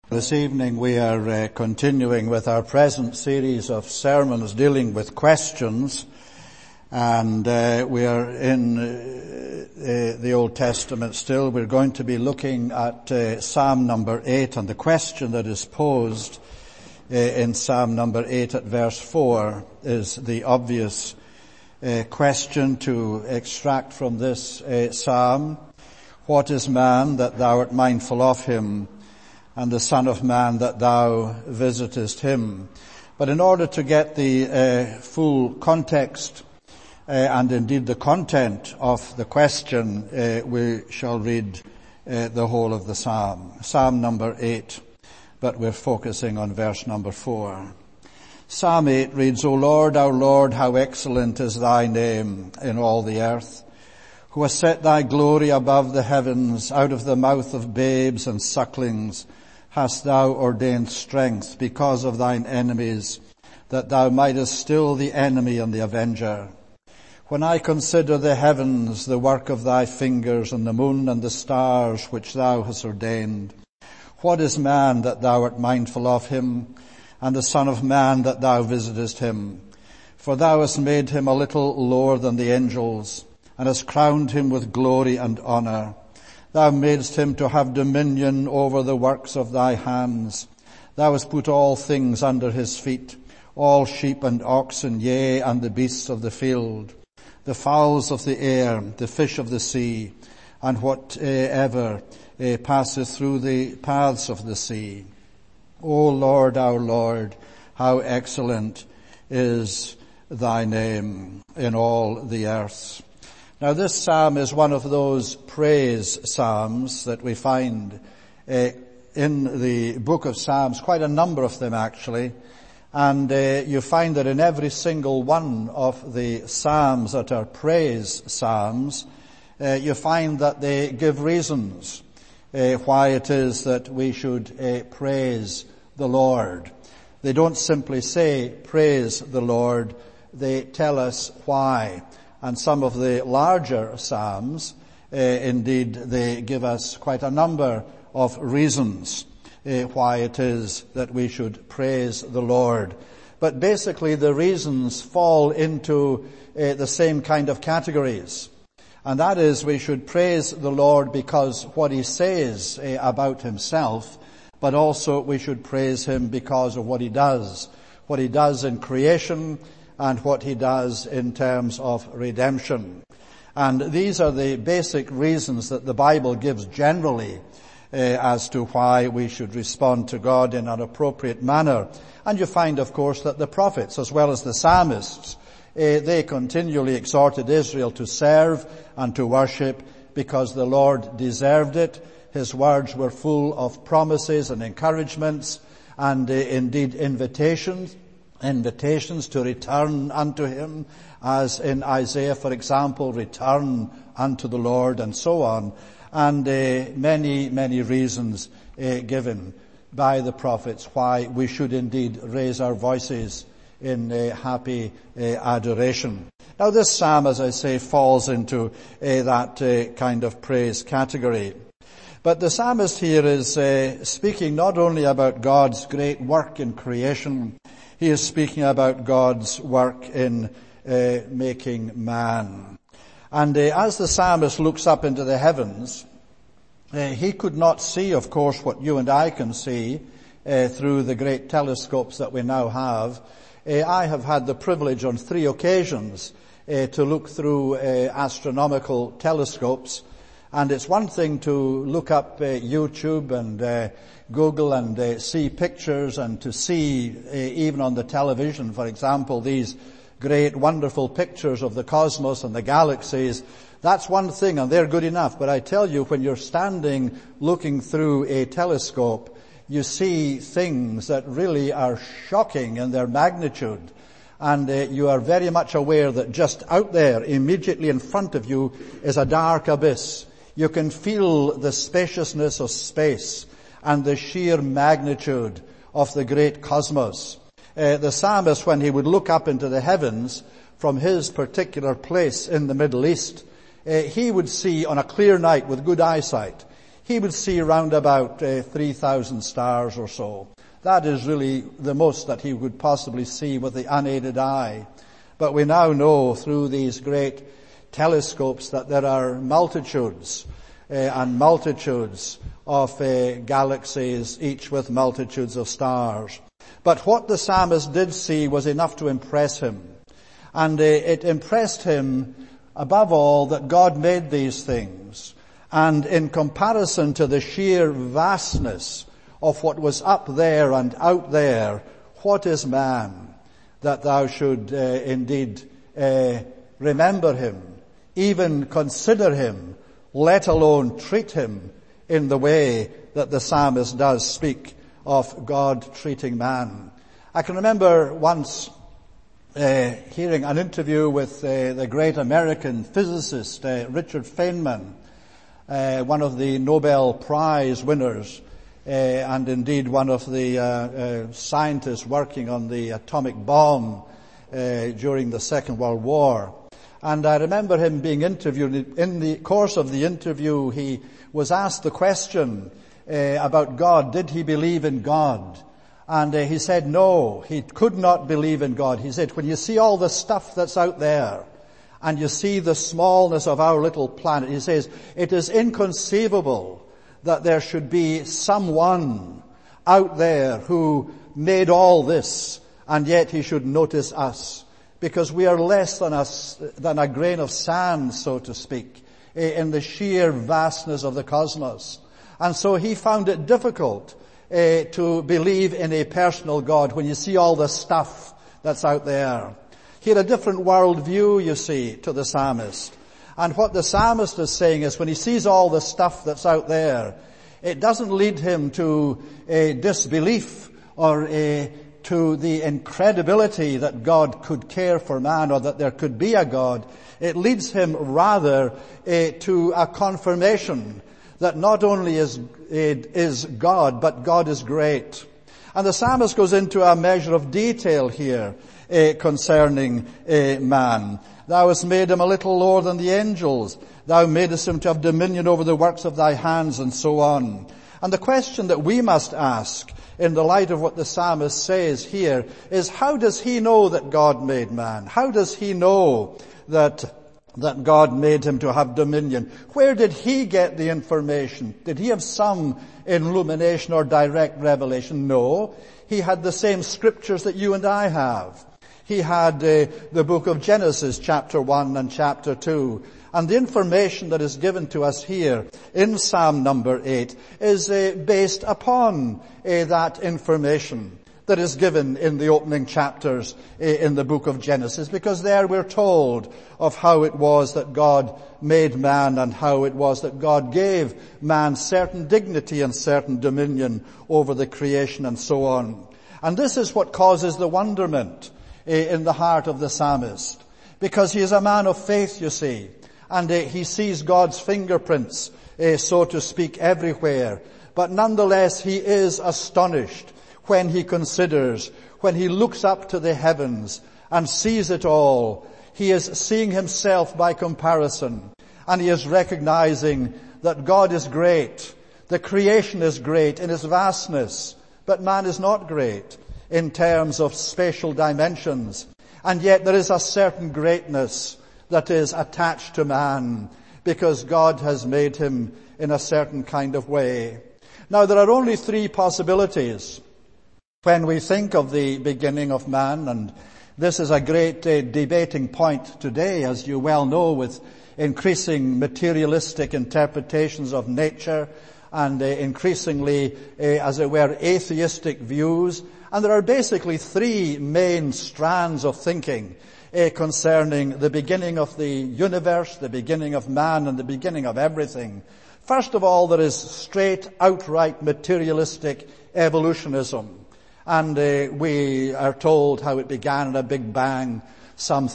This evening we are continuing with our present series of sermons dealing with questions, and we are in the Old Testament still. We're going to be looking at Psalm number 8, and the question that is posed in Psalm number 8 at verse 4 is the obvious question to extract from this psalm. What is man that thou art mindful of him, and the Son of Man that thou visitest him? But in order to get the full context and indeed the content of the question, we shall read the whole of the psalm. Psalm number 8, but we're focusing on verse number 4. Psalm 8 reads, O Lord, our Lord, how excellent is thy name in all the earth, who hast set thy glory above the heavens. Out of the mouth of babes and sucklings hast thou ordained strength because of thine enemies, that thou mightest still the enemy and the avenger. When I consider the heavens, the work of thy fingers, and the moon and the stars which thou hast ordained, what is man that thou art mindful of him, and the Son of Man that thou visitest him? For thou hast made him a little lower than the angels, and hast crowned him with glory and honor. Thou madest him to have dominion over the works of thy hands. Thou hast put all things under his feet, all sheep and oxen, yea, and the beasts of the field, the fowls of the air, the fish of the sea, and whatever passeth through the paths of the sea. O Lord, our Lord, how excellent is thy name in all the earth. Now this psalm is one of those praise psalms that we find in the book of Psalms, quite a number of them actually. And you find that in every single one of the psalms that are praise psalms, you find that they give reasons why it is that we should praise the Lord. They don't simply say praise the Lord, they tell us why. And some of the larger psalms, indeed, they give us quite a number of reasons why it is that we should praise the Lord. But basically the reasons fall into the same kind of categories. And that is, we should praise the Lord because what he says about himself, but also we should praise him because of what he does in creation, and what he does in terms of redemption. And these are the basic reasons that the Bible gives generally as to why we should respond to God in an appropriate manner. And you find, of course, that the prophets, as well as the psalmists, they continually exhorted Israel to serve and to worship because the Lord deserved it. His words were full of promises and encouragements and indeed invitations to return unto him, as in Isaiah, for example, return unto the Lord, and so on. And many reasons given by the prophets why we should indeed raise our voices in happy adoration. Now this psalm, as I say, falls into that kind of praise category. But the psalmist here is speaking not only about God's great work in creation, he is speaking about God's work in making man. And as the psalmist looks up into the heavens, he could not see, of course, what you and I can see through the great telescopes that we now have. I have had the privilege on 3 occasions to look through astronomical telescopes. And it's one thing to look up YouTube and Google and see pictures, and to see even on the television, for example, these great wonderful pictures of the cosmos and the galaxies. That's one thing, and they're good enough. But I tell you, when you're standing looking through a telescope, you see things that really are shocking in their magnitude. And you are very much aware that just out there, immediately in front of you, is a dark abyss. You can feel the spaciousness of space and the sheer magnitude of the great cosmos. The psalmist, when he would look up into the heavens from his particular place in the Middle East, he would see on a clear night with good eyesight, he would see round about 3,000 stars or so. That is really the most that he would possibly see with the unaided eye. But we now know through these great telescopes that there are multitudes and multitudes of galaxies, each with multitudes of stars. But what the psalmist did see was enough to impress him. And it impressed him above all that God made these things. And in comparison to the sheer vastness of what was up there and out there, what is man that thou should indeed remember him, even consider him, let alone treat him in the way that the psalmist does speak of God treating man. I can remember once hearing an interview with the great American physicist Richard Feynman, one of the Nobel Prize winners, and indeed one of the scientists working on the atomic bomb during the Second World War. And I remember him being interviewed. In the course of the interview, he was asked the question about God. Did he believe in God? And he said no, he could not believe in God. He said, when you see all the stuff that's out there, and you see the smallness of our little planet, he says, it is inconceivable that there should be someone out there who made all this, and yet he should notice us, because we are less than a grain of sand, so to speak, in the sheer vastness of the cosmos. And so he found it difficult to believe in a personal God when you see all the stuff that's out there. He had a different world view, you see, to the psalmist. And what the psalmist is saying is when he sees all the stuff that's out there, it doesn't lead him to a disbelief or to the incredibility that God could care for man or that there could be a God. It leads him rather to a confirmation that not only is God, but God is great. And the psalmist goes into a measure of detail here concerning man. Thou hast made him a little lower than the angels. Thou madest him to have dominion over the works of thy hands, and so on. And the question that we must ask in the light of what the psalmist says here is, how does he know that God made man? How does he know that God made him to have dominion? Where did he get the information? Did he have some illumination or direct revelation? No. He had the same scriptures that you and I have. He had the book of Genesis, chapter 1 and chapter 2. And the information that is given to us here in Psalm number 8 is based upon that information that is given in the opening chapters in the book of Genesis, because there we're told of how it was that God made man and how it was that God gave man certain dignity and certain dominion over the creation and so on. And this is what causes the wonderment in the heart of the psalmist, because he is a man of faith, you see, and he sees God's fingerprints, so to speak, everywhere. But nonetheless, he is astonished when he considers, when he looks up to the heavens and sees it all. He is seeing himself by comparison, and he is recognizing that God is great. The creation is great in its vastness, but man is not great in terms of spatial dimensions. And yet there is a certain greatness that is attached to man because God has made him in a certain kind of way. Now there are only three possibilities when we think of the beginning of man, and this is a great debating point today, as you well know, with increasing materialistic interpretations of nature and increasingly, as it were, atheistic views. And there are basically three main strands of thinking concerning the beginning of the universe, the beginning of man, and the beginning of everything. First of all, there is straight, outright materialistic evolutionism. And we are told how it began in a big bang some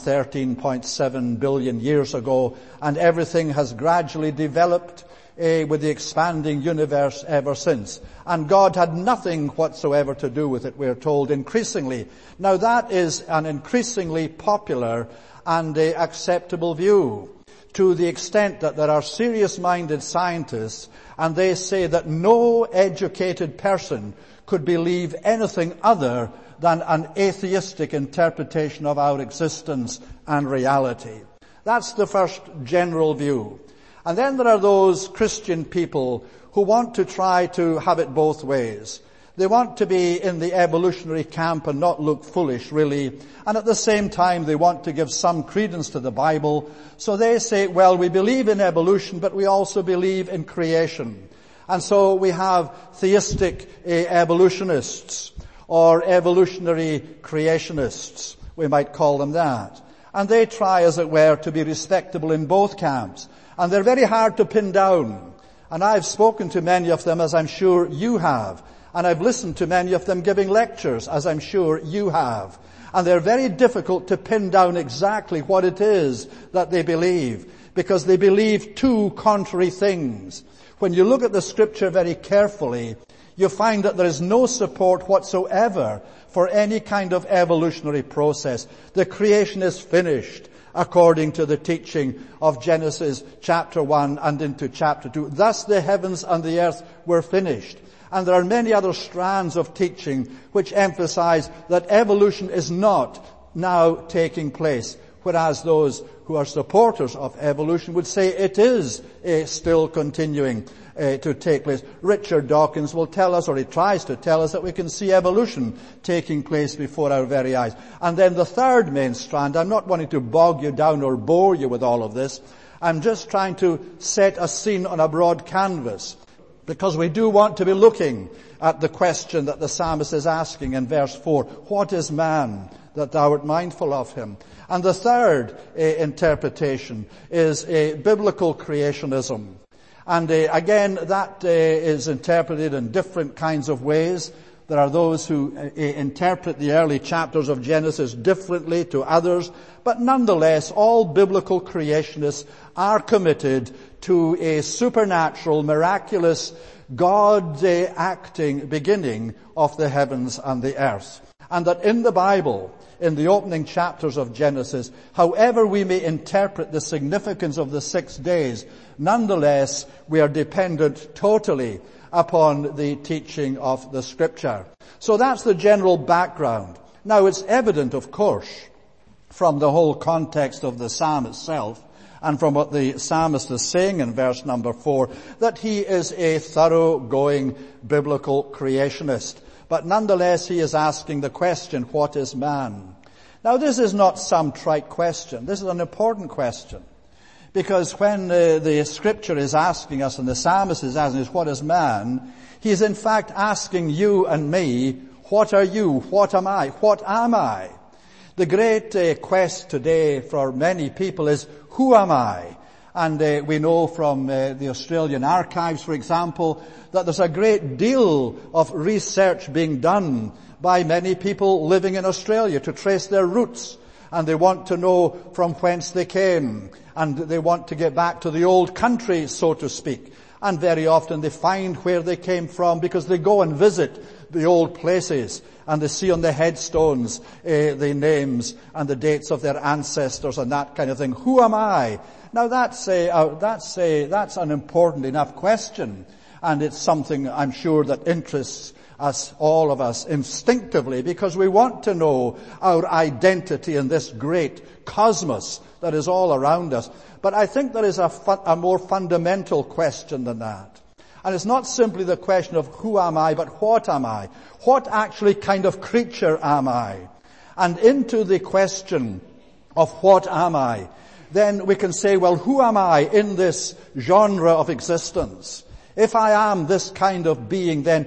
13.7 billion years ago, and everything has gradually developed with the expanding universe ever since. And God had nothing whatsoever to do with it, we're told, increasingly. Now that is an increasingly popular and acceptable view. to the extent that there are serious-minded scientists, and they say that no educated person could believe anything other than an atheistic interpretation of our existence and reality. That's the first general view. And then there are those Christian people who want to try to have it both ways. They want to be in the evolutionary camp and not look foolish, really. And at the same time, they want to give some credence to the Bible. So they say, well, we believe in evolution, but we also believe in creation. And so we have theistic evolutionists, or evolutionary creationists. We might call them that. And they try, as it were, to be respectable in both camps. And they're very hard to pin down. And I've spoken to many of them, as I'm sure you have. And I've listened to many of them giving lectures, as I'm sure you have. And they're very difficult to pin down exactly what it is that they believe, because they believe two contrary things. When you look at the Scripture very carefully, you find that there is no support whatsoever for any kind of evolutionary process. The creation is finished, according to the teaching of Genesis chapter 1 and into chapter 2. Thus the heavens and the earth were finished. And there are many other strands of teaching which emphasize that evolution is not now taking place, whereas those who are supporters of evolution would say it is still continuing to take place. Richard Dawkins will tell us, or he tries to tell us, that we can see evolution taking place before our very eyes. And then the third main strand, I'm not wanting to bog you down or bore you with all of this, I'm just trying to set a scene on a broad canvas, because we do want to be looking at the question that the psalmist is asking in verse 4. What is man that thou art mindful of him? And the third interpretation is biblical creationism. And again, that is interpreted in different kinds of ways. There are those who interpret the early chapters of Genesis differently to others. But nonetheless, all biblical creationists are committed to a supernatural, miraculous, God-acting beginning of the heavens and the earth. And that in the Bible, in the opening chapters of Genesis, however we may interpret the significance of the 6 days, nonetheless, we are dependent totally upon the teaching of the Scripture. So that's the general background. Now, it's evident, of course, from the whole context of the psalm itself, and from what the psalmist is saying in verse number 4, that he is a thoroughgoing biblical creationist. But nonetheless, he is asking the question, what is man? Now, this is not some trite question. This is an important question. Because when the Scripture is asking us, and the psalmist is asking us, what is man? He is in fact asking you and me, what are you? What am I? What am I? The great quest today for many people is, who am I? And we know from the Australian archives, for example, that there's a great deal of research being done by many people living in Australia to trace their roots. And they want to know from whence they came. And they want to get back to the old country, so to speak. And very often they find where they came from because they go and visit the old places. And they see on the headstones the names and the dates of their ancestors and that kind of thing. Who am I? Now that's an important enough question. And it's something I'm sure that interests us, all of us, instinctively, because we want to know our identity in this great cosmos that is all around us. But I think there is a more fundamental question than that. And it's not simply the question of who am I, but what am I? What actually kind of creature am I? And into the question of what am I, then we can say, well, who am I in this genre of existence? If I am this kind of being, then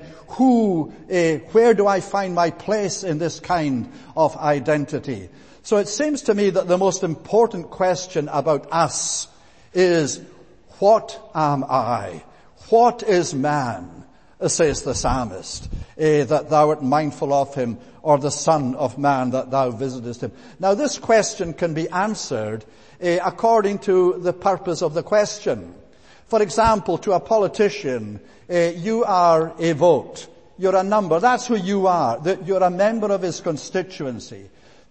where do I find my place in this kind of identity? So it seems to me that the most important question about us is, what am I? What is man, says the psalmist, that thou art mindful of him, or the son of man that thou visitest him? Now this question can be answered according to the purpose of the question. For example, to a politician, you are a vote. You're a number. That's who you are. You're a member of his constituency.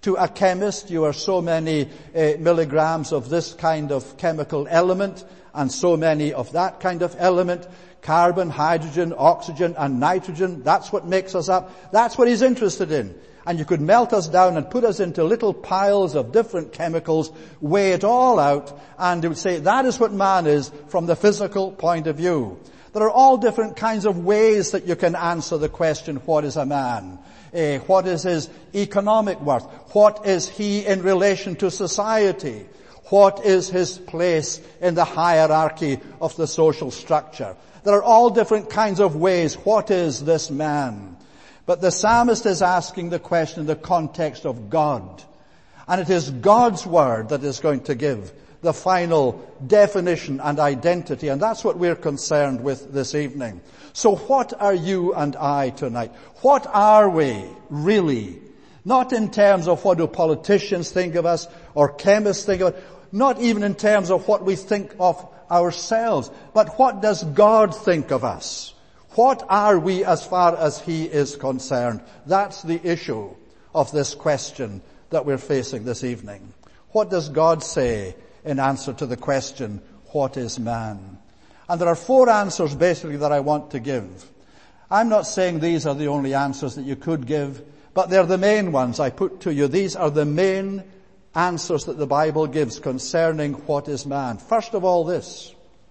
To a chemist, you are so many milligrams of this kind of chemical element and so many of that kind of element. Carbon, hydrogen, oxygen, and nitrogen. That's what makes us up. That's what he's interested in. And you could melt us down and put us into little piles of different chemicals, weigh it all out, and he would say that is what man is from the physical point of view. There are all different kinds of ways that you can answer the question, what is a man? What is his economic worth? What is he in relation to society? What is his place in the hierarchy of the social structure? There are all different kinds of ways. What is this man? But the psalmist is asking the question in the context of God. And it is God's word that is going to give the final definition and identity. And that's what we're concerned with this evening. So what are you and I tonight? What are we really? Not in terms of what do politicians think of us or chemists think of us. Not even in terms of what we think of ourselves. But what does God think of us? What are we as far as he is concerned? That's the issue of this question that we're facing this evening. What does God say in answer to the question, what is man? And there are 4 answers basically that I want to give. I'm not saying these are the only answers that you could give, but they're the main ones I put to you. These are the main answers that the Bible gives concerning what is man. First of all, this.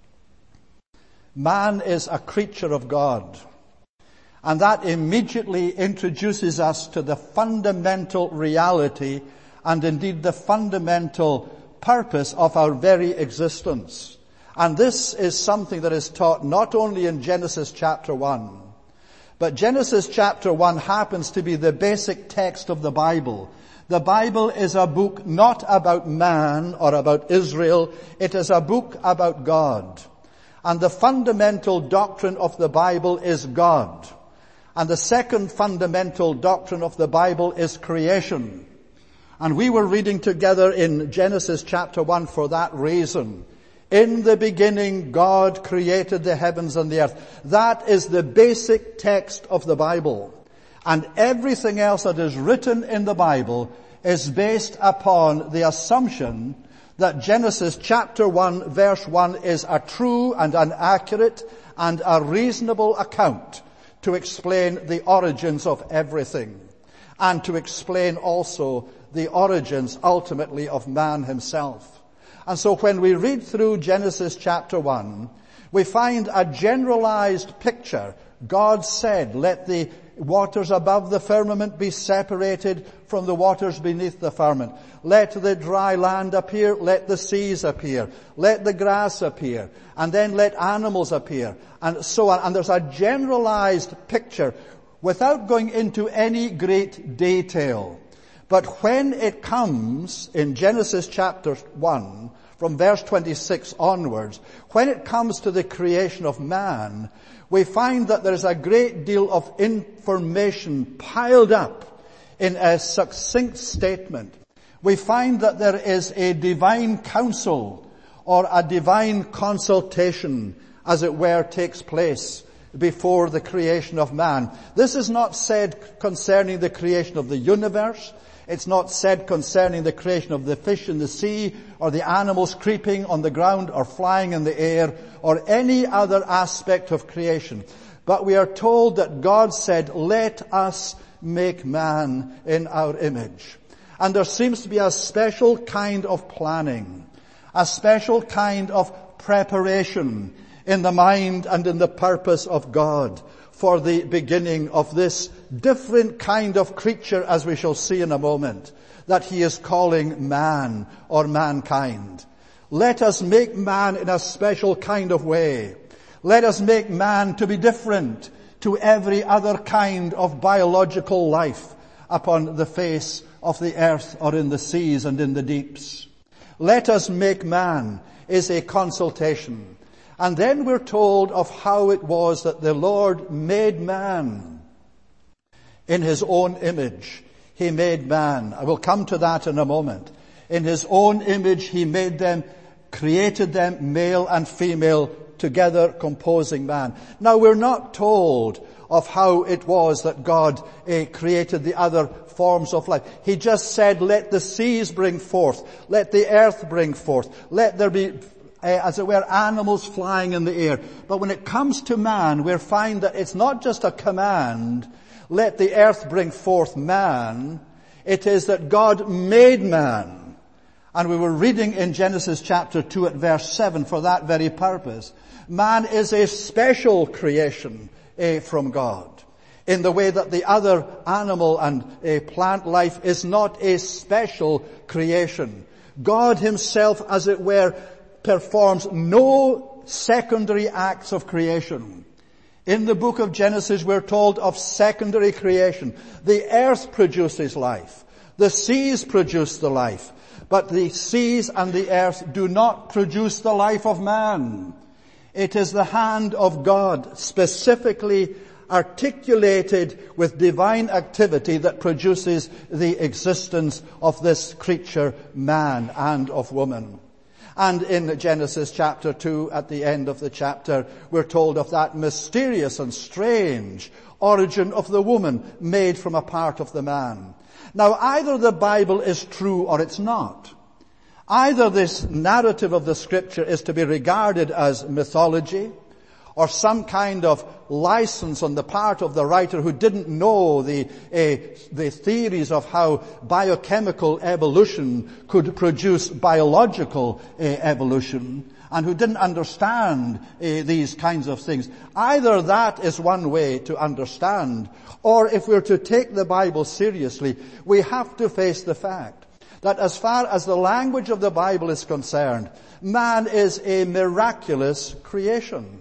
Man is a creature of God. And that immediately introduces us to the fundamental reality and indeed the fundamental purpose of our very existence. And this is something that is taught not only in Genesis chapter 1, but Genesis chapter 1 happens to be the basic text of the Bible. The Bible is a book not about man or about Israel. It is a book about God. And the fundamental doctrine of the Bible is God. And the second fundamental doctrine of the Bible is creation. And we were reading together in Genesis chapter 1 for that reason. In the beginning, God created the heavens and the earth. That is the basic text of the Bible. And everything else that is written in the Bible is based upon the assumption that Genesis chapter 1 verse 1 is a true and an accurate and a reasonable account to explain the origins of everything and to explain also the origins ultimately of man himself. And so when we read through Genesis chapter 1, we find a generalized picture. God said, let the waters above the firmament be separated from the waters beneath the firmament. Let the dry land appear, let the seas appear, let the grass appear, and then let animals appear, and so on. And there's a generalized picture without going into any great detail. But when it comes in Genesis chapter 1, from verse 26 onwards, when it comes to the creation of man, we find that there is a great deal of information piled up in a succinct statement. We find that there is a divine counsel or a divine consultation, as it were, takes place before the creation of man. This is not said concerning the creation of the universe. It's not said concerning the creation of the fish in the sea or the animals creeping on the ground or flying in the air or any other aspect of creation. But we are told that God said, let us make man in our image. And there seems to be a special kind of planning, a special kind of preparation in the mind and in the purpose of God for the beginning of this different kind of creature, as we shall see in a moment, that he is calling man or mankind. Let us make man in a special kind of way. Let us make man to be different to every other kind of biological life upon the face of the earth or in the seas and in the deeps. Let us make man is a consultation. And then we're told of how it was that the Lord made man. In his own image, he made man. I will come to that in a moment. In his own image, he made them, created them, male and female, together composing man. Now, we're not told of how it was that God created the other forms of life. He just said, let the seas bring forth, let the earth bring forth, let there be, as it were, animals flying in the air. But when it comes to man, we find that it's not just a command, let the earth bring forth man. It is that God made man. And we were reading in Genesis chapter 2 at verse 7 for that very purpose. Man is a special creation from God, in the way that the other animal and plant life is not a special creation. God himself, as it were, performs no secondary acts of creation. In the book of Genesis, we're told of secondary creation. The earth produces life. The seas produce the life. But the seas and the earth do not produce the life of man. It is the hand of God, specifically articulated with divine activity, that produces the existence of this creature, man, and of woman. And in Genesis chapter 2, at the end of the chapter, we're told of that mysterious and strange origin of the woman made from a part of the man. Now, either the Bible is true or it's not. Either this narrative of the Scripture is to be regarded as mythology, or some kind of license on the part of the writer who didn't know the theories of how biochemical evolution could produce biological evolution, and who didn't understand these kinds of things. Either that is one way to understand, or if we're to take the Bible seriously, we have to face the fact that as far as the language of the Bible is concerned, man is a miraculous creation.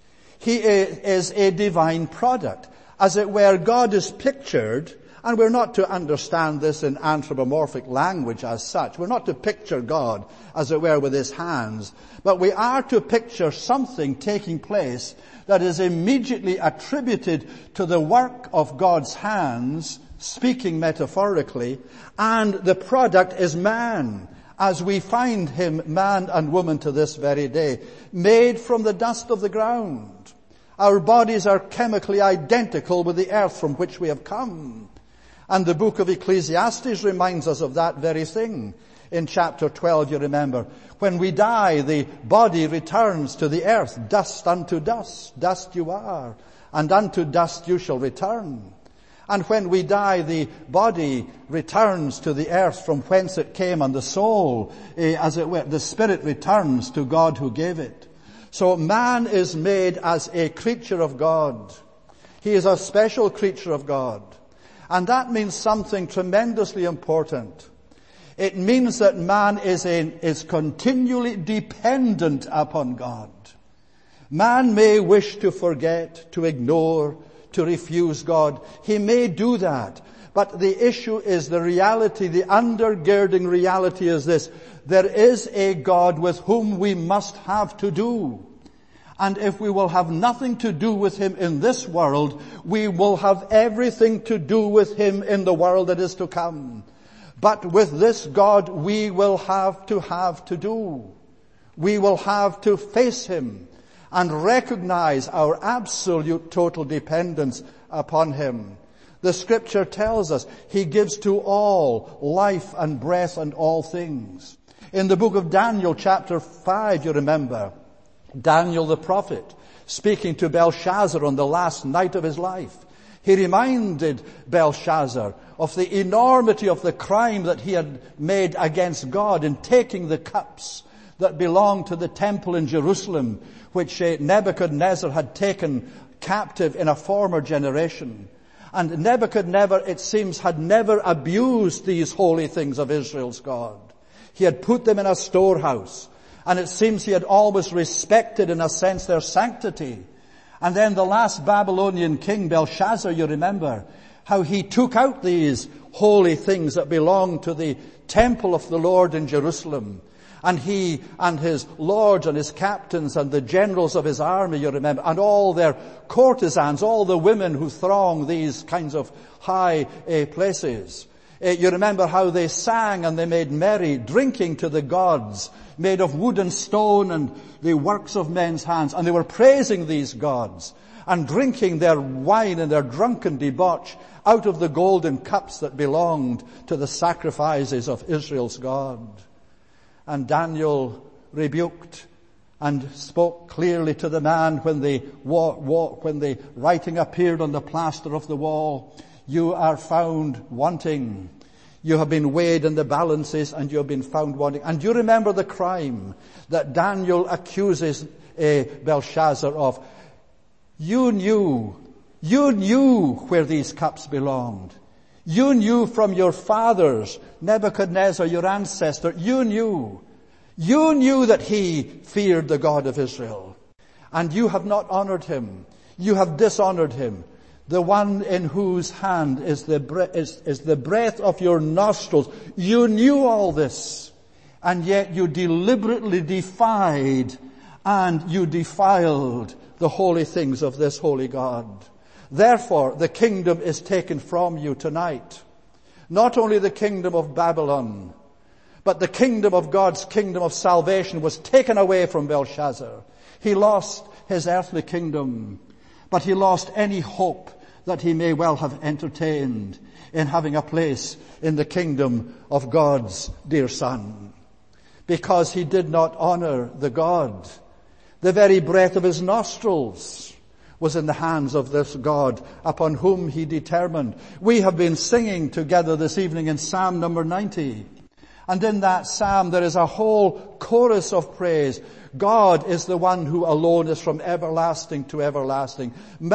He is a divine product. As it were, God is pictured, and we're not to understand this in anthropomorphic language as such. We're not to picture God, as it were, with his hands, but we are to picture something taking place that is immediately attributed to the work of God's hands, speaking metaphorically, and the product is man, as we find him, man and woman, to this very day, made from the dust of the ground. Our bodies are chemically identical with the earth from which we have come. And the book of Ecclesiastes reminds us of that very thing. In chapter 12, you remember, when we die, the body returns to the earth, dust unto dust, dust you are, and unto dust you shall return. And when we die, the body returns to the earth from whence it came, and the soul, as it were, the spirit returns to God who gave it. So man is made as a creature of God. He is a special creature of God. And that means something tremendously important. It means that man is continually dependent upon God. Man may wish to forget, to ignore, to refuse God. He may do that. But the issue is the reality, the undergirding reality is this: there is a God with whom we must have to do. And if we will have nothing to do with him in this world, we will have everything to do with him in the world that is to come. But with this God, we will have to do. We will have to face him and recognize our absolute total dependence upon him. The Scripture tells us he gives to all life and breath and all things. In the book of Daniel chapter 5, you remember, Daniel the prophet, speaking to Belshazzar on the last night of his life, he reminded Belshazzar of the enormity of the crime that he had made against God in taking the cups that belonged to the temple in Jerusalem, which Nebuchadnezzar had taken captive in a former generation. And Nebuchadnezzar, it seems, had never abused these holy things of Israel's God. He had put them in a storehouse, and it seems he had always respected, in a sense, their sanctity. And then the last Babylonian king, Belshazzar, you remember, how he took out these holy things that belonged to the temple of the Lord in Jerusalem. And he and his lords and his captains and the generals of his army, you remember, and all their courtesans, all the women who throng these kinds of high places. You remember how they sang and they made merry, drinking to the gods made of wood and stone and the works of men's hands. And they were praising these gods. and drinking their wine and their drunken debauch out of the golden cups that belonged to the sacrifices of Israel's God. And Daniel rebuked and spoke clearly to the man when the writing appeared on the plaster of the wall. You are found wanting. You have been weighed in the balances and you have been found wanting. And you remember the crime that Daniel accuses Belshazzar of. You knew where these cups belonged. You knew from your fathers, Nebuchadnezzar, your ancestor, you knew that he feared the God of Israel. And you have not honored him. You have dishonored him. The one in whose hand is the breath of your nostrils. You knew all this. And yet you deliberately defied and you defiled the holy things of this holy God. Therefore, the kingdom is taken from you tonight. Not only the kingdom of Babylon, but the kingdom of God's kingdom of salvation was taken away from Belshazzar. He lost his earthly kingdom, but he lost any hope that he may well have entertained in having a place in the kingdom of God's dear Son. Because he did not honor the God. The very breath of his nostrils was in the hands of this God upon whom he determined. We have been singing together this evening in Psalm number 90. And in that psalm there is a whole chorus of praise. God is the one who alone is from everlasting to everlasting.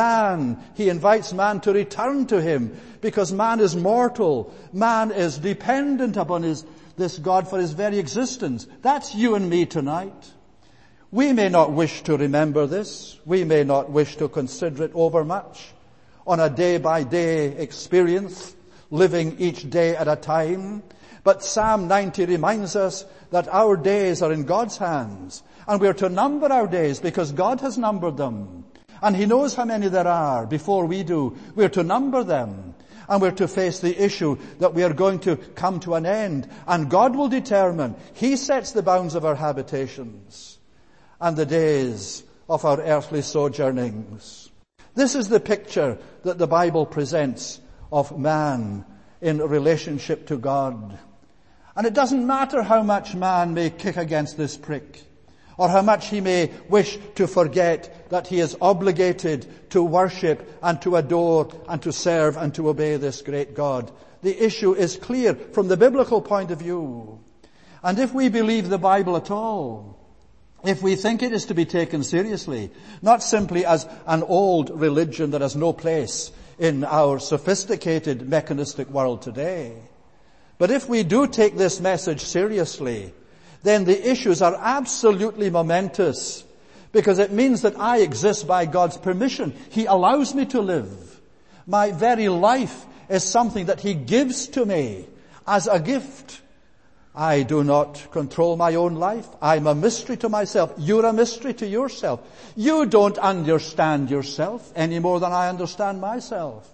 He invites man to return to him because man is mortal. Man is dependent upon this God for his very existence. That's you and me tonight. We may not wish to remember this. We may not wish to consider it overmuch on a day-by-day experience, living each day at a time. But Psalm 90 reminds us that our days are in God's hands. And we're to number our days because God has numbered them. And he knows how many there are before we do. We're to number them. And we're to face the issue that we are going to come to an end. And God will determine. He sets the bounds of our habitations and the days of our earthly sojournings. This is the picture that the Bible presents of man in relationship to God. And it doesn't matter how much man may kick against this prick, or how much he may wish to forget that he is obligated to worship and to adore and to serve and to obey this great God. The issue is clear from the biblical point of view. And if we believe the Bible at all, if we think it is to be taken seriously, not simply as an old religion that has no place in our sophisticated mechanistic world today, but if we do take this message seriously, then the issues are absolutely momentous, because it means that I exist by God's permission. He allows me to live. My very life is something that he gives to me as a gift. I do not control my own life. I'm a mystery to myself. You're a mystery to yourself. You don't understand yourself any more than I understand myself.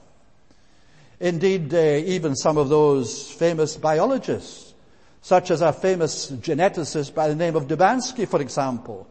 Indeed, even some of those famous biologists, such as a famous geneticist by the name of Dubansky, for example,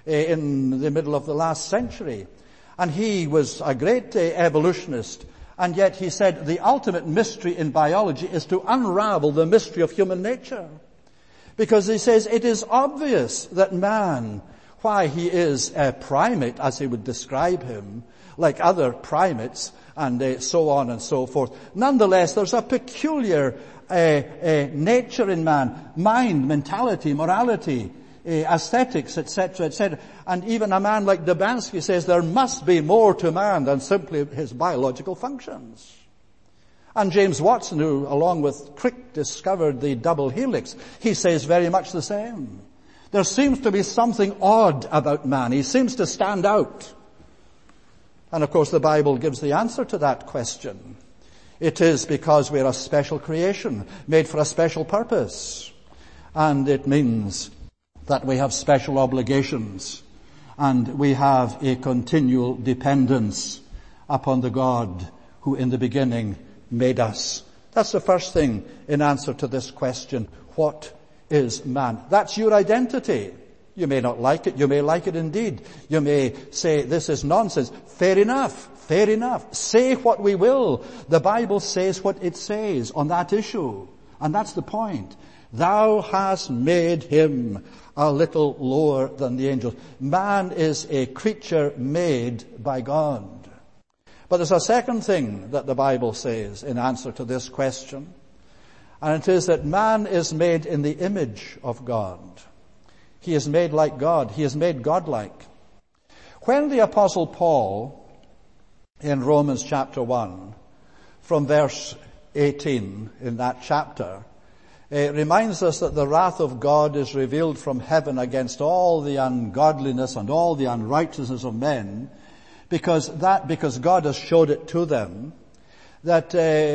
in the middle of the last century. And he was a great evolutionist. And yet he said the ultimate mystery in biology is to unravel the mystery of human nature. Because he says it is obvious that man, why he is a primate, as he would describe him, like other primates, and so on and so forth. Nonetheless, there's a peculiar nature in man, mind, mentality, morality, aesthetics, etc., etc. And even a man like Dubansky says there must be more to man than simply his biological functions. And James Watson, who along with Crick discovered the double helix, he says very much the same. There seems to be something odd about man. He seems to stand out. And of course the Bible gives the answer to that question. It is because we are a special creation, made for a special purpose. And it means that we have special obligations, and we have a continual dependence upon the God who in the beginning made us. That's the first thing in answer to this question. What is man? That's your identity. You may not like it. You may like it indeed. You may say, this is nonsense. Fair enough. Fair enough. Say what we will. The Bible says what it says on that issue. And that's the point. Thou hast made him a little lower than the angels. Man is a creature made by God. But there's a second thing that the Bible says in answer to this question. And it is that man is made in the image of God. He is made like God. He is made godlike. When the Apostle Paul, in Romans chapter 1, from verse 18 in that chapter, reminds us that the wrath of God is revealed from heaven against all the ungodliness and all the unrighteousness of men, because God has showed it to them, that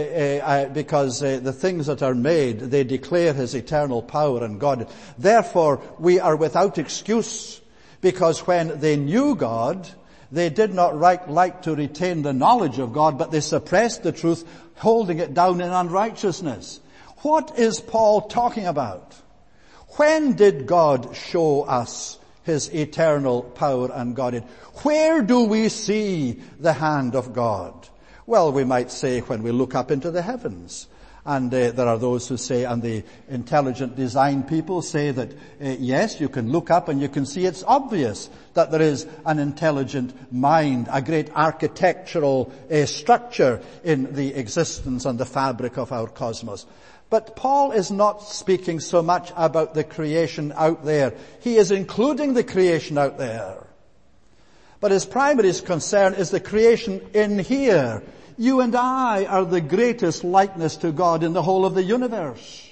because the things that are made, they declare his eternal power and God. Therefore, we are without excuse, because when they knew God, they did not like to retain the knowledge of God, but they suppressed the truth, holding it down in unrighteousness. What is Paul talking about? When did God show us his eternal power and Godhead? Where do we see the hand of God? Well, we might say when we look up into the heavens. And there are those who say, and the intelligent design people say that, yes, you can look up and you can see it's obvious that there is an intelligent mind, a great architectural structure in the existence and the fabric of our cosmos. But Paul is not speaking so much about the creation out there. He is including the creation out there. But his primary concern is the creation in here. You and I are the greatest likeness to God in the whole of the universe.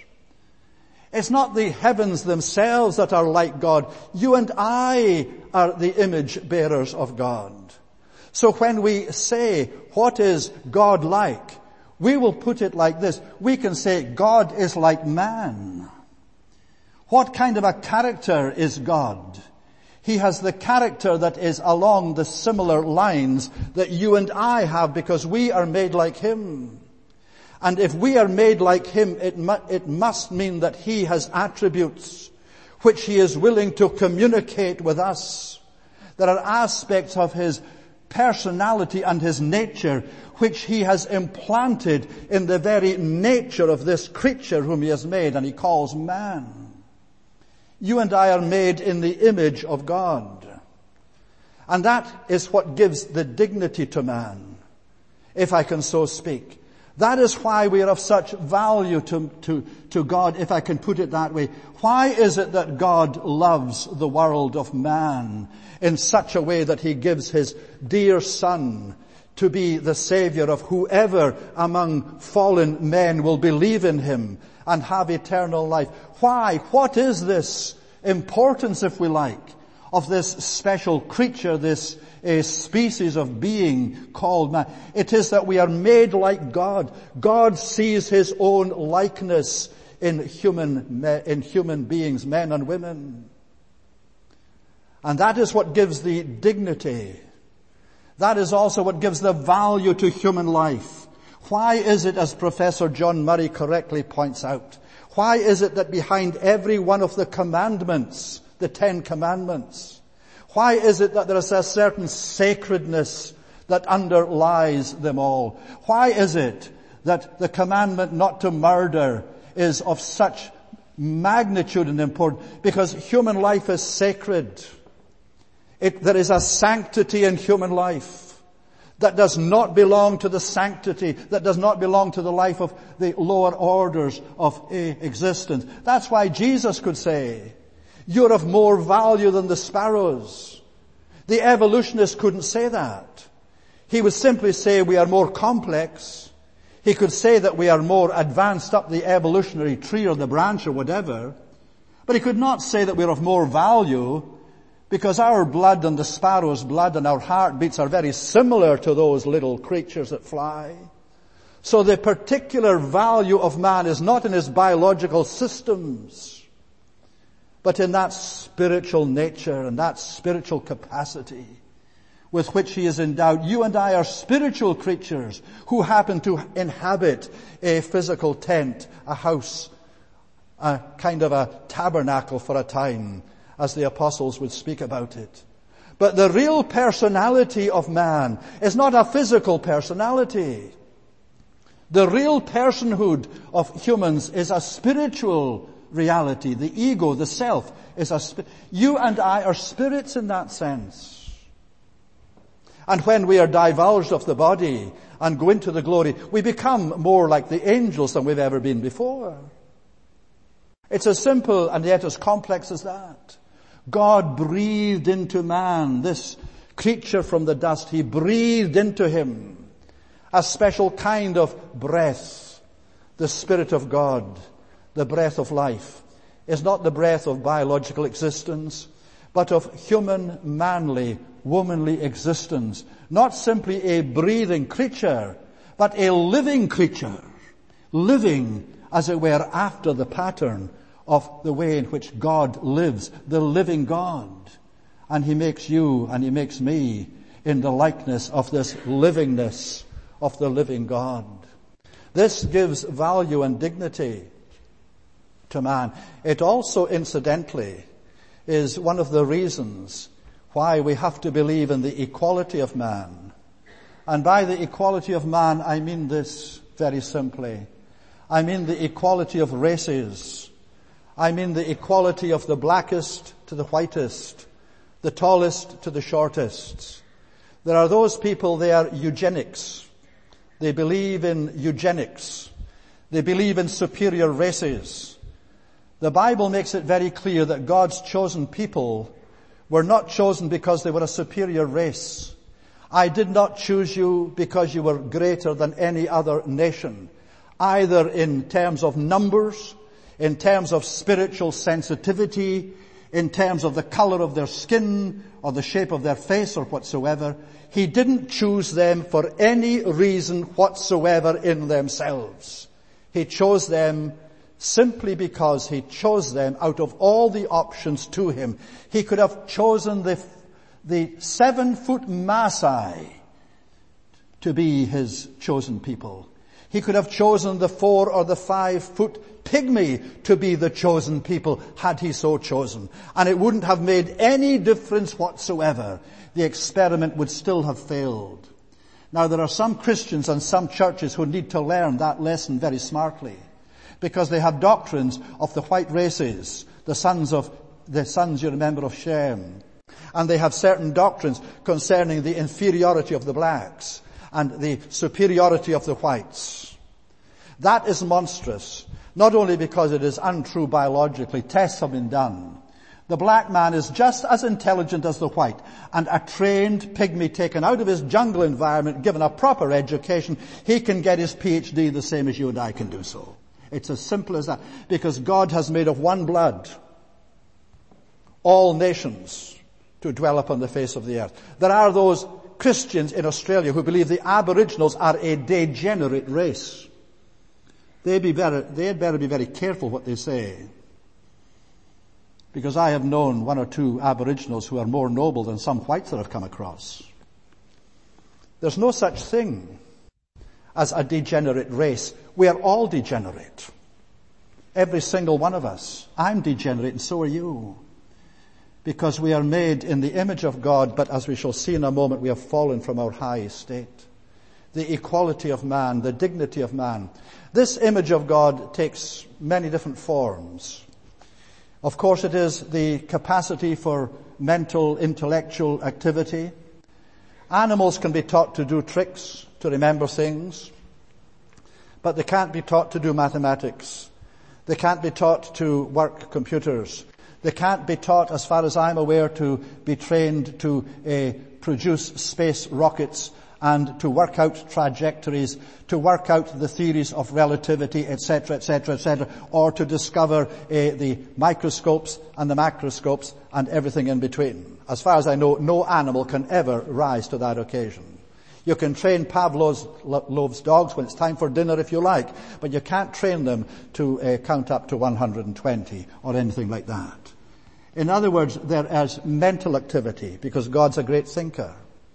It's not the heavens themselves that are like God. You and I are the image bearers of God. So when we say, what is God like? We will put it like this. We can say, God is like man. What kind of a character is God? He has the character that is along the similar lines that you and I have, because we are made like him. And if we are made like him, it must mean that he has attributes which he is willing to communicate with us. There are aspects of his personality and his nature which he has implanted in the very nature of this creature whom he has made, and he calls man. You and I are made in the image of God. And that is what gives the dignity to man, if I can so speak. That is why we are of such value to God, if I can put it that way. Why is it that God loves the world of man in such a way that he gives his dear Son to be the Savior of whoever among fallen men will believe in him and have eternal life? Why? What is this importance, if we like, of this special creature, this species of being called man? It is that we are made like God. God sees his own likeness in human beings, men and women. And that is what gives the dignity. That is also what gives the value to human life. Why is it, as Professor John Murray correctly points out, why is it that behind every one of the commandments, the 10 commandments, why is it that there is a certain sacredness that underlies them all? Why is it that the commandment not to murder is of such magnitude and importance? Because human life is sacred. There is a sanctity in human life that does not belong to the sanctity, that does not belong to the life of the lower orders of existence. That's why Jesus could say, you're of more value than the sparrows. The evolutionist couldn't say that. He would simply say we are more complex. He could say that we are more advanced up the evolutionary tree or the branch or whatever. But he could not say that we're of more value, because our blood and the sparrow's blood and our heartbeats are very similar to those little creatures that fly. So the particular value of man is not in his biological systems, but in that spiritual nature and that spiritual capacity with which he is endowed. You and I are spiritual creatures who happen to inhabit a physical tent, a house, a kind of a tabernacle for a time. as the apostles would speak about it. But the real personality of man is not a physical personality. The real personhood of humans is a spiritual reality. The ego, the self, is you and I are spirits in that sense. And when we are divulged of the body and go into the glory, we become more like the angels than we've ever been before. It's as simple and yet as complex as that. God breathed into man, this creature from the dust. He breathed into him a special kind of breath. The Spirit of God, the breath of life, is not the breath of biological existence, but of human, manly, womanly existence. Not simply a breathing creature, but a living creature. Living, as it were, after the pattern of the way in which God lives, the living God. And He makes you and He makes me in the likeness of this livingness of the living God. This gives value and dignity to man. It also, incidentally, is one of the reasons why we have to believe in the equality of man. And by the equality of man, I mean this very simply. I mean the equality of races. I mean the equality of the blackest to the whitest, the tallest to the shortest. There are those people, they are eugenics. They believe in eugenics. They believe in superior races. The Bible makes it very clear that God's chosen people were not chosen because they were a superior race. I did not choose you because you were greater than any other nation, either in terms of numbers, in terms of spiritual sensitivity, in terms of the color of their skin or the shape of their face or whatsoever. He didn't choose them for any reason whatsoever in themselves. He chose them simply because He chose them out of all the options to Him. He could have chosen the 7-foot Maasai to be His chosen people. He could have chosen the 4 or the 5-foot pygmy to be the chosen people had He so chosen. And it wouldn't have made any difference whatsoever. The experiment would still have failed. Now there are some Christians and some churches who need to learn that lesson very smartly, because they have doctrines of the white races, the sons you remember of Shem. And they have certain doctrines concerning the inferiority of the blacks and the superiority of the whites. That is monstrous, not only because it is untrue biologically. Tests have been done. The black man is just as intelligent as the white, and a trained pygmy taken out of his jungle environment, given a proper education, he can get his PhD the same as you and I can do so. It's as simple as that, because God has made of one blood all nations to dwell upon the face of the earth. There are those Christians in Australia who believe the Aboriginals are a degenerate race. They'd better be very careful what they say, because I have known 1 or 2 Aboriginals who are more noble than some whites that I've come across. There's no such thing as a degenerate race. We are all degenerate. Every single one of us. I'm degenerate and so are you. Because we are made in the image of God, but as we shall see in a moment, we have fallen from our high estate. The equality of man, the dignity of man. This image of God takes many different forms. Of course, it is the capacity for mental, intellectual activity. Animals can be taught to do tricks, to remember things, but they can't be taught to do mathematics. They can't be taught to work computers. They can't be taught, as far as I'm aware, to be trained to produce space rockets and to work out trajectories, to work out the theories of relativity, etc., etc., etc., or to discover the microscopes and the macroscopes and everything in between. As far as I know, no animal can ever rise to that occasion. You can train Pavlov's dogs when it's time for dinner if you like, but you can't train them to count up to 120 or anything like that. In other words, there is mental activity, because God's a great thinker.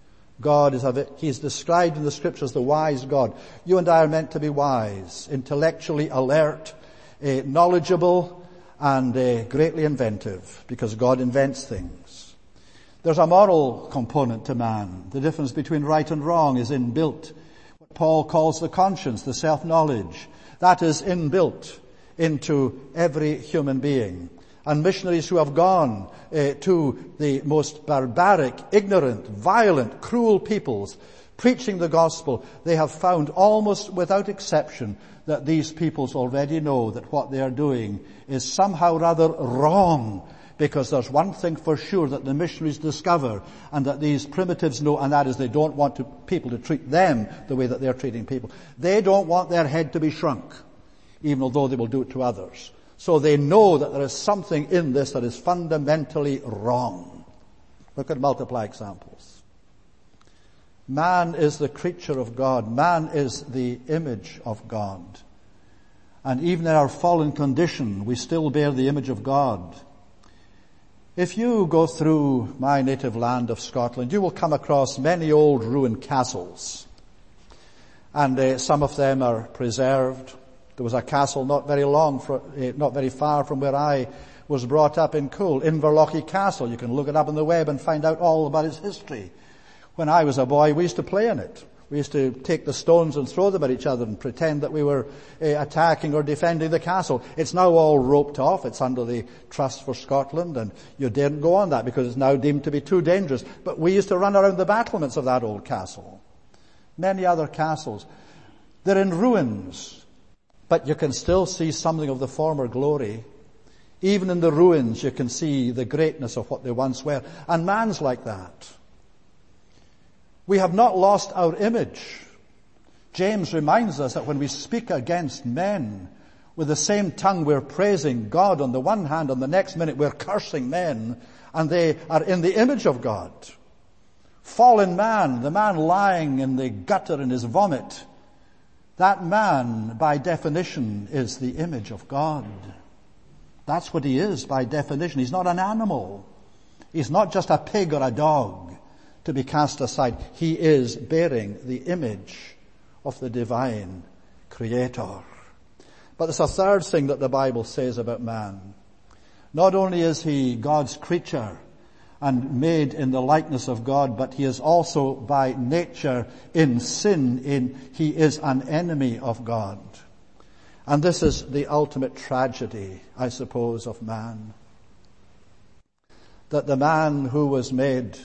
He's described in the Scriptures the wise God. You and I are meant to be wise, intellectually alert, knowledgeable, and greatly inventive, because God invents things. There's a moral component to man. The difference between right and wrong is inbuilt. What Paul calls the conscience, the self-knowledge, that is inbuilt into every human being. And missionaries who have gone to the most barbaric, ignorant, violent, cruel peoples, preaching the gospel, they have found almost without exception that these peoples already know that what they are doing is somehow rather wrong, because there's one thing for sure that the missionaries discover and that these primitives know, and that is they don't want people to treat them the way that they're treating people. They don't want their head to be shrunk, even although they will do it to others. So they know that there is something in this that is fundamentally wrong. Look at multiply examples. Man is the creature of God. Man is the image of God. And even in our fallen condition, we still bear the image of God. If you go through my native land of Scotland, you will come across many old ruined castles. And some of them are preserved. There was a castle not very far from where I was brought up in Coole, Inverlochy Castle. You can look it up on the web and find out all about its history. When I was a boy, we used to play in it. We used to take the stones and throw them at each other and pretend that we were attacking or defending the castle. It's now all roped off. It's under the Trust for Scotland, and you daren't go on that because it's now deemed to be too dangerous. But we used to run around the battlements of that old castle. Many other castles. They're in ruins, but you can still see something of the former glory. Even in the ruins, you can see the greatness of what they once were. And man's like that. We have not lost our image. James reminds us that when we speak against men, with the same tongue we're praising God on the one hand, on the next minute we're cursing men, and they are in the image of God. Fallen man, the man lying in the gutter in his vomit, that man, by definition, is the image of God. That's what he is by definition. He's not an animal. He's not just a pig or a dog to be cast aside. He is bearing the image of the divine Creator. But there's a third thing that the Bible says about man. Not only is he God's creature and made in the likeness of God, but he is also by nature in sin. He is an enemy of God. And this is the ultimate tragedy, I suppose, of man. That the man who was made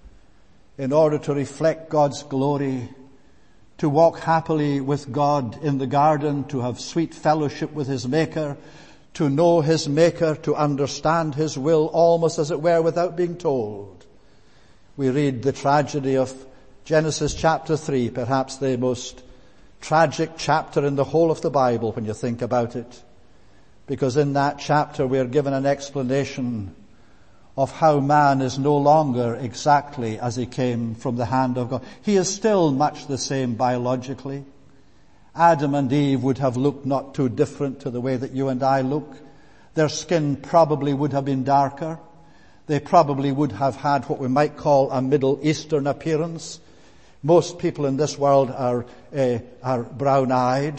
in order to reflect God's glory, to walk happily with God in the garden, to have sweet fellowship with his Maker, to know his Maker, to understand his will, almost as it were without being told. We read the tragedy of Genesis chapter 3, perhaps the most tragic chapter in the whole of the Bible when you think about it. Because in that chapter we are given an explanation of how man is no longer exactly as he came from the hand of God. He is still much the same biologically. Adam and Eve would have looked not too different to the way that you and I look. Their skin probably would have been darker. They probably would have had what we might call a Middle Eastern appearance. Most people in this world are brown-eyed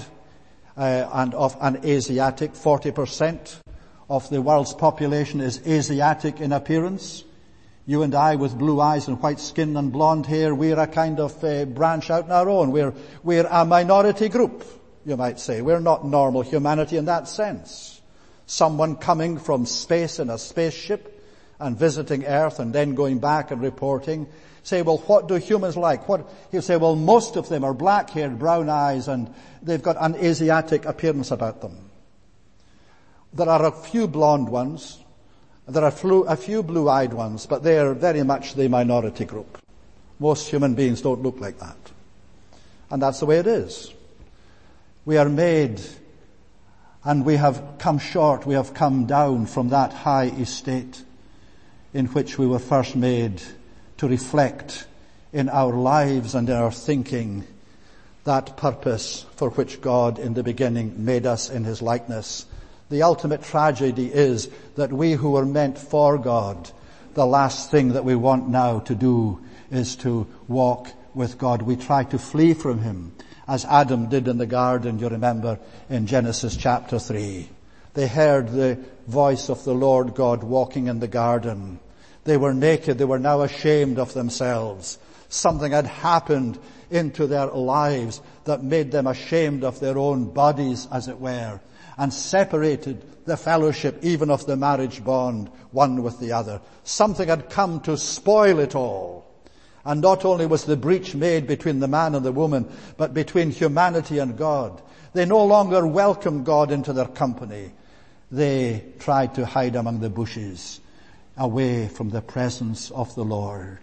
and of an Asiatic. 40% of the world's population is Asiatic in appearance. You and I with blue eyes and white skin and blonde hair, we're a kind of branch out on our own. We're a minority group, you might say. We're not normal humanity in that sense. Someone coming from space in a spaceship and visiting Earth and then going back and reporting. Say, well, what do humans like? He'll say, well, most of them are black-haired, brown eyes, and they've got an Asiatic appearance about them. There are a few blonde ones. There are a few blue-eyed ones, but they are very much the minority group. Most human beings don't look like that. And that's the way it is. We are made, and we have come short, we have come down from that high estate in which we were first made to reflect in our lives and in our thinking that purpose for which God in the beginning made us in his likeness. The ultimate tragedy is that we who were meant for God, the last thing that we want now to do is to walk with God. We try to flee from him, as Adam did in the garden, you remember, in Genesis chapter 3. They heard the voice of the Lord God walking in the garden. They were naked. They were now ashamed of themselves. Something had happened into their lives that made them ashamed of their own bodies, as it were, and separated the fellowship even of the marriage bond one with the other. Something had come to spoil it all. And not only was the breach made between the man and the woman, but between humanity and God. They no longer welcomed God into their company. They tried to hide among the bushes, away from the presence of the Lord.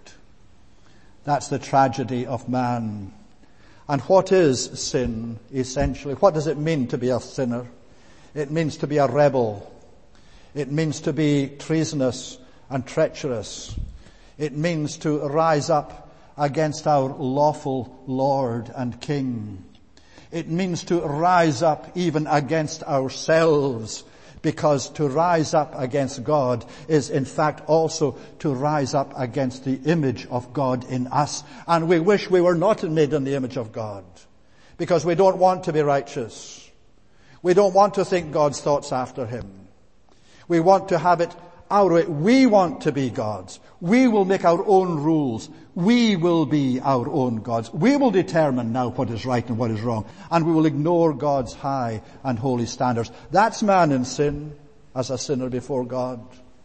That's the tragedy of man. And what is sin, essentially? What does it mean to be a sinner? It means to be a rebel. It means to be treasonous and treacherous. It means to rise up against our lawful Lord and King. It means to rise up even against ourselves, because to rise up against God is in fact also to rise up against the image of God in us. And we wish we were not made in the image of God, because we don't want to be righteous. We don't want to think God's thoughts after Him. We want to have it our way. We want to be gods. We will make our own rules. We will be our own gods. We will determine now what is right and what is wrong. And we will ignore God's high and holy standards. That's man in sin, as a sinner before God.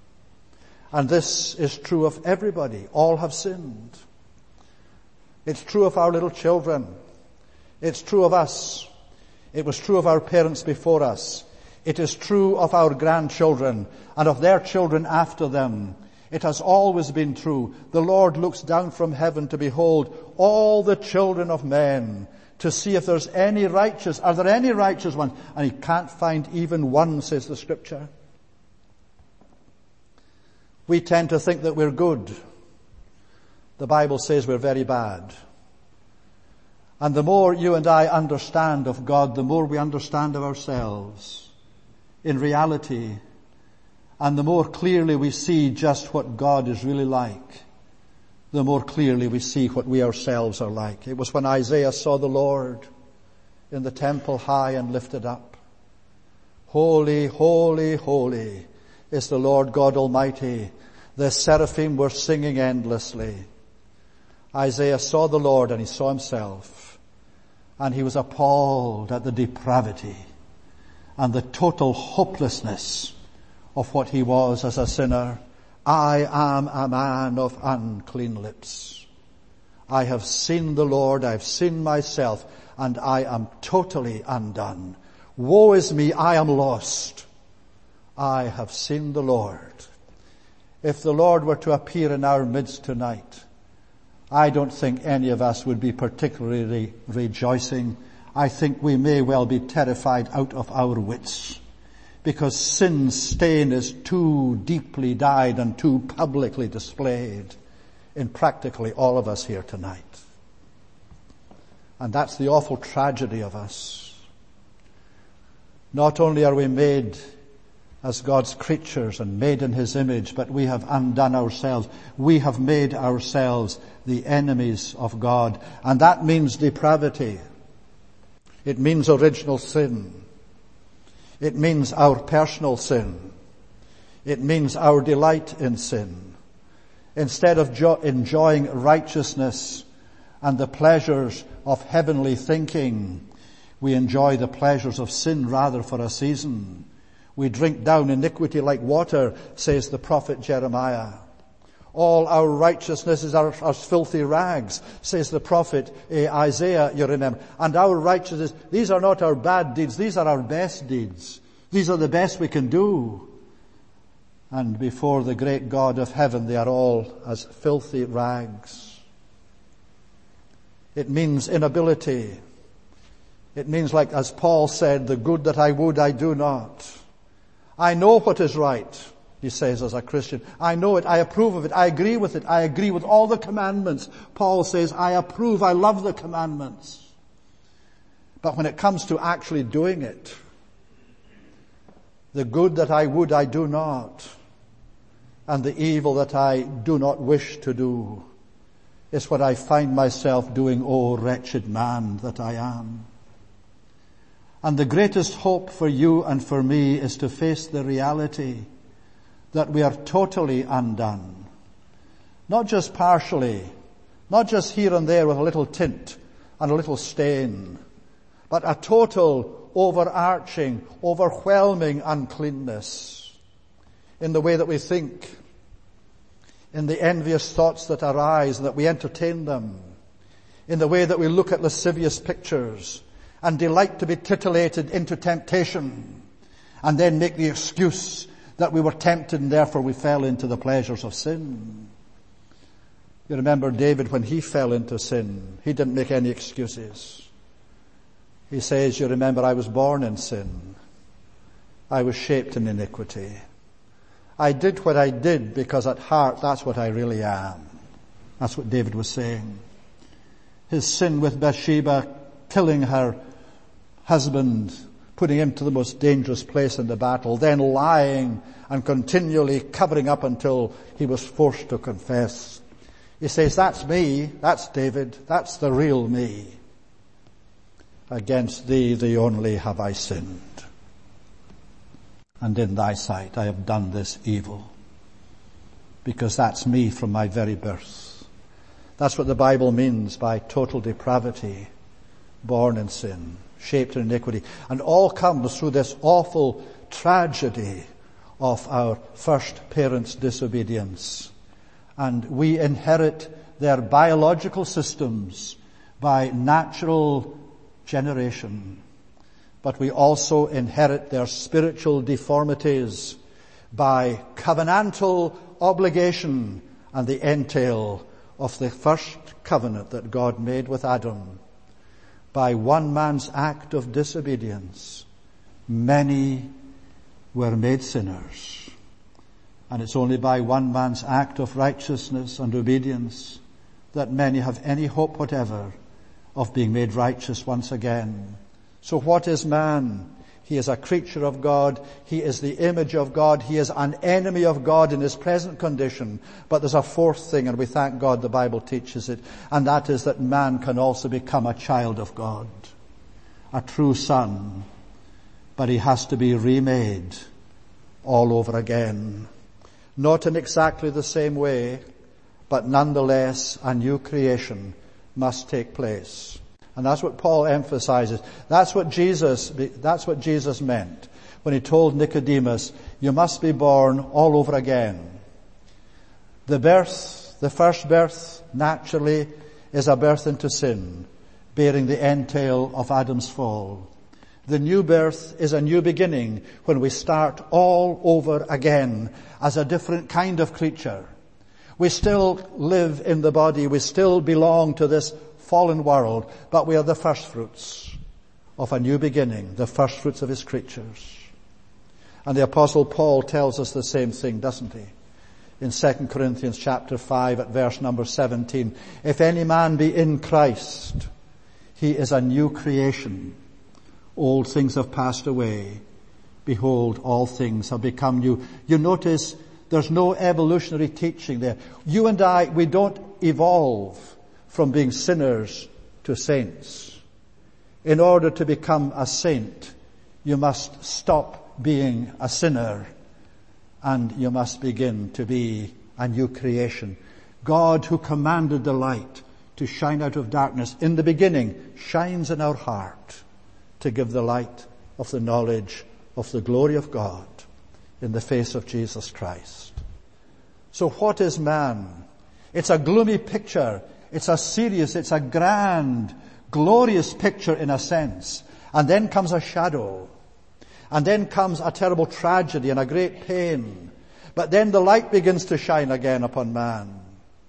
And this is true of everybody. All have sinned. It's true of our little children. It's true of us. It was true of our parents before us. It is true of our grandchildren and of their children after them. It has always been true. The Lord looks down from heaven to behold all the children of men, to see if there's any righteous. Are there any righteous ones? And He can't find even one, says the Scripture. We tend to think that we're good. The Bible says we're very bad. And the more you and I understand of God, the more we understand of ourselves in reality. And the more clearly we see just what God is really like, the more clearly we see what we ourselves are like. It was when Isaiah saw the Lord in the temple high and lifted up. Holy, holy, holy is the Lord God Almighty. The seraphim were singing endlessly. Isaiah saw the Lord and he saw himself, and he was appalled at the depravity and the total hopelessness of what he was as a sinner. I am a man of unclean lips. I have seen the Lord, I have seen myself, and I am totally undone. Woe is me, I am lost. I have seen the Lord. If the Lord were to appear in our midst tonight, I don't think any of us would be particularly rejoicing. I think we may well be terrified out of our wits, because sin's stain is too deeply dyed and too publicly displayed in practically all of us here tonight. And that's the awful tragedy of us. Not only are we made as God's creatures and made in His image, but we have undone ourselves. We have made ourselves the enemies of God. And that means depravity. It means original sin. It means our personal sin. It means our delight in sin. Instead of enjoying righteousness and the pleasures of heavenly thinking, we enjoy the pleasures of sin rather for a season. We drink down iniquity like water, says the prophet Jeremiah. All our righteousnesses are as filthy rags, says the prophet Isaiah, you remember. And our righteousness, these are not our bad deeds, these are our best deeds. These are the best we can do. And before the great God of heaven, they are all as filthy rags. It means inability. It means, like as Paul said, the good that I would, I do not. I know what is right, he says, as a Christian. I know it. I approve of it. I agree with it. I agree with all the commandments. Paul says, I approve. I love the commandments. But when it comes to actually doing it, the good that I would, I do not. And the evil that I do not wish to do is what I find myself doing. Oh, wretched man that I am. And the greatest hope for you and for me is to face the reality that we are totally undone. Not just partially, not just here and there with a little tint and a little stain, but a total, overarching, overwhelming uncleanness in the way that we think, in the envious thoughts that arise and that we entertain them, in the way that we look at lascivious pictures and delight to be titillated into temptation and then make the excuse that we were tempted and therefore we fell into the pleasures of sin. You remember David, when he fell into sin, he didn't make any excuses. He says, you remember, I was born in sin. I was shaped in iniquity. I did what I did because at heart that's what I really am. That's what David was saying. His sin with Bathsheba, killing her husband, putting him to the most dangerous place in the battle, then lying and continually covering up until he was forced to confess. He says, that's me, that's David, that's the real me. Against thee, the only, have I sinned. And in thy sight I have done this evil. Because that's me from my very birth. That's what the Bible means by total depravity, born in sin, shaped in iniquity. And all comes through this awful tragedy of our first parents' disobedience. And we inherit their biological systems by natural generation. But we also inherit their spiritual deformities by covenantal obligation and the entail of the first covenant that God made with Adam. By one man's act of disobedience, many were made sinners. And it's only by one man's act of righteousness and obedience that many have any hope whatever of being made righteous once again. So what is man? He is a creature of God. He is the image of God. He is an enemy of God in his present condition. But there's a fourth thing, and we thank God the Bible teaches it, and that is that man can also become a child of God, a true son. But he has to be remade all over again. Not in exactly the same way, but nonetheless a new creation must take place. And that's what Paul emphasizes. That's what Jesus meant when he told Nicodemus, you must be born all over again. The first birth, naturally, is a birth into sin, bearing the entail of Adam's fall. The new birth is a new beginning when we start all over again as a different kind of creature. We still live in the body. We still belong to this fallen world, but we are the first fruits of a new beginning, the first fruits of his creatures. And the Apostle Paul tells us the same thing, doesn't he? In 2 Corinthians chapter 5 at verse number 17, if any man be in Christ, he is a new creation. Old things have passed away. Behold, all things have become new. You notice there's no evolutionary teaching there. You and I, we don't evolve from being sinners to saints. In order to become a saint, you must stop being a sinner and you must begin to be a new creation. God, who commanded the light to shine out of darkness in the beginning, shines in our heart to give the light of the knowledge of the glory of God in the face of Jesus Christ. So what is man? It's a gloomy picture. It's a serious, it's a grand, glorious picture in a sense. And then comes a shadow. And then comes a terrible tragedy and a great pain. But then the light begins to shine again upon man.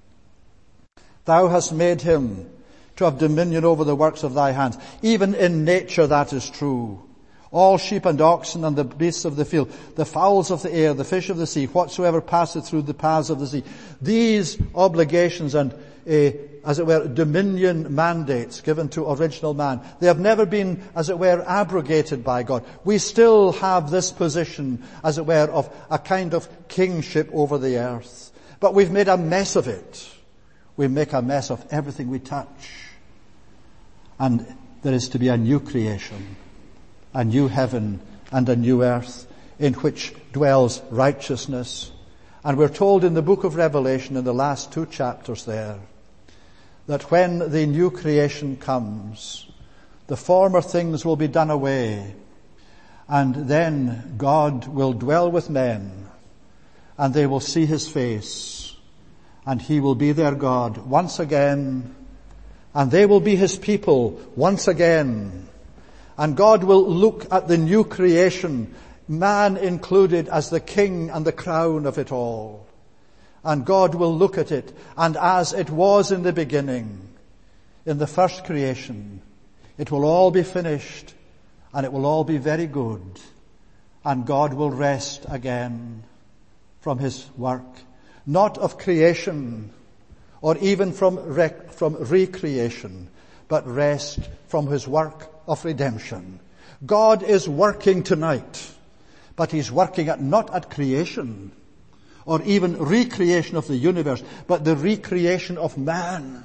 Thou hast made him to have dominion over the works of thy hands. Even in nature that is true. All sheep and oxen and the beasts of the field, the fowls of the air, the fish of the sea, whatsoever passeth through the paths of the sea. These obligations and, as it were, dominion mandates given to original man, they have never been, as it were, abrogated by God. We still have this position, as it were, of a kind of kingship over the earth. But we've made a mess of it. We make a mess of everything we touch. And there is to be a new creation. a new heaven and a new earth in which dwells righteousness. And we're told in the book of Revelation, in the last 2 chapters there, that when the new creation comes, the former things will be done away, and then God will dwell with men, and they will see his face, and he will be their God once again, and they will be his people once again. And God will look at the new creation, man included, as the king and the crown of it all. And God will look at it, and as it was in the beginning, in the first creation, it will all be finished, and it will all be very good. And God will rest again from his work, not of creation, or even from recreation, but rest from his work of redemption. God is working tonight, but he's working not at creation, or even recreation of the universe, but the recreation of man.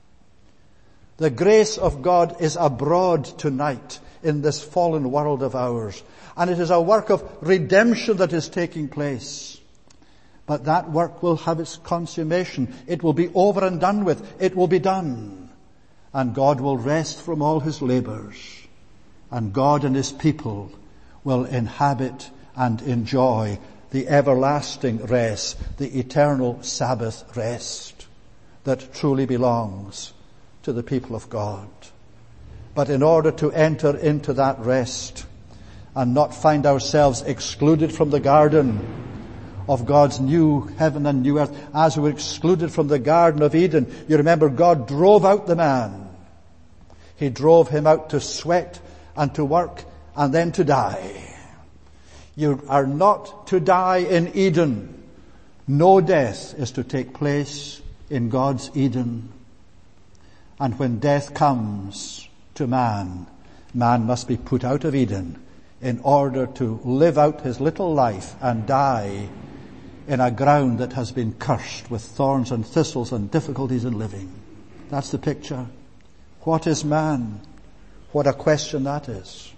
The grace of God is abroad tonight in this fallen world of ours. And it is a work of redemption that is taking place. But that work will have its consummation. It will be over and done with. It will be done. And God will rest from all his labors. And God and his people will inhabit and enjoy the everlasting rest, the eternal Sabbath rest that truly belongs to the people of God. But in order to enter into that rest and not find ourselves excluded from the garden of God's new heaven and new earth, as we were excluded from the Garden of Eden, you remember God drove out the man. He drove him out to sweat and to work and then to die. You are not to die in Eden. No death is to take place in God's Eden. And when death comes to man, man must be put out of Eden in order to live out his little life and die in a ground that has been cursed with thorns and thistles and difficulties in living. That's the picture. What is man? What a question that is.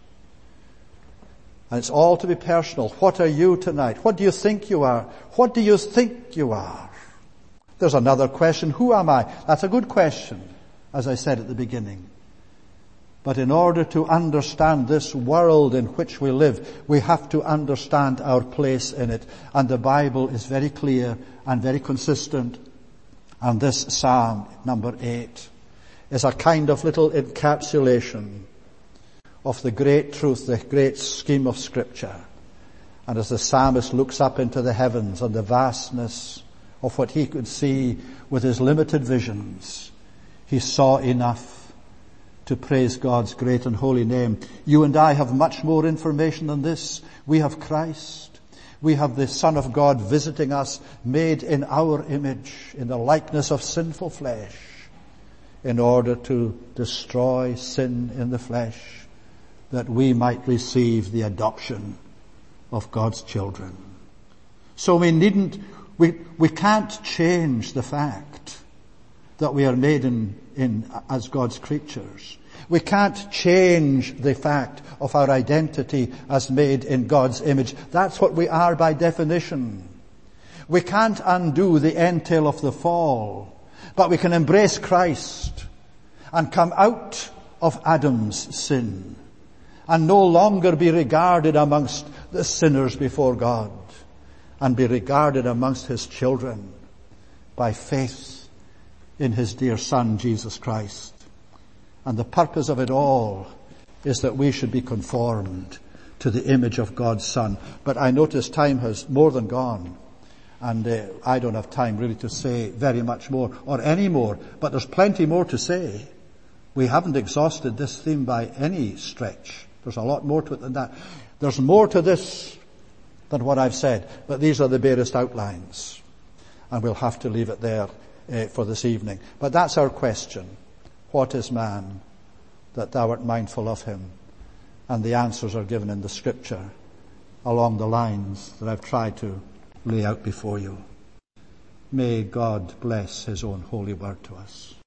And it's all to be personal. What are you tonight? What do you think you are? What do you think you are? There's another question. Who am I? That's a good question, as I said at the beginning. But in order to understand this world in which we live, we have to understand our place in it. And the Bible is very clear and very consistent. And this Psalm, number 8, is a kind of little encapsulation of the great truth, the great scheme of Scripture. And as the psalmist looks up into the heavens and the vastness of what he could see with his limited visions, he saw enough to praise God's great and holy name. You and I have much more information than this. We have Christ. We have the Son of God visiting us, made in our image, in the likeness of sinful flesh, in order to destroy sin in the flesh, that we might receive the adoption of God's children. So we can't change the fact that we are made as God's creatures. We can't change the fact of our identity as made in God's image. That's what we are by definition. We can't undo the entail of the fall, but we can embrace Christ and come out of Adam's sin and no longer be regarded amongst the sinners before God, and be regarded amongst his children by faith in his dear Son, Jesus Christ. And the purpose of it all is that we should be conformed to the image of God's Son. But I notice time has more than gone, and I don't have time really to say very much more or any more, but there's plenty more to say. We haven't exhausted this theme by any stretch. There's a lot more to it than that. There's more to this than what I've said, but these are the barest outlines. And we'll have to leave it there for this evening. But that's our question. What is man, that thou art mindful of him? And the answers are given in the Scripture along the lines that I've tried to lay out before you. May God bless his own holy word to us.